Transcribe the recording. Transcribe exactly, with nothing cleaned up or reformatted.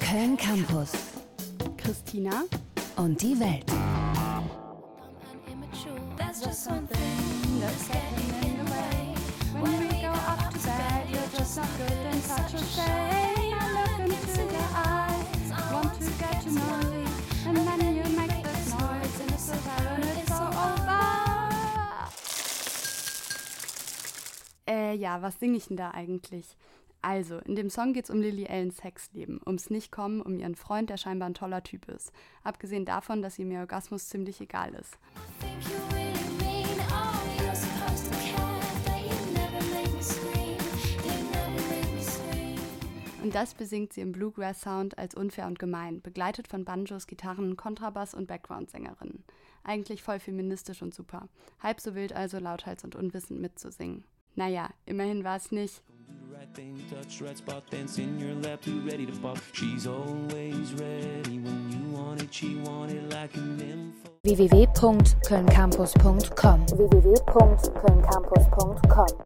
Köln Campus. Christina und die Welt. Äh, ja, was singe ich denn da eigentlich? Also, in dem Song geht's um Lily Allens Sexleben, ums Nicht-Kommen, um ihren Freund, der scheinbar ein toller Typ ist. Abgesehen davon, dass ihm ihr Orgasmus ziemlich egal ist. Und das besingt sie im Bluegrass-Sound als unfair und gemein, begleitet von Banjos, Gitarren, Kontrabass und Background-Sängerinnen. Eigentlich voll feministisch und super. Halb so wild also, lauthals und unwissend mitzusingen. Naja, immerhin war es nicht. w w w punkt köln campus punkt com w w w punkt köln campus punkt com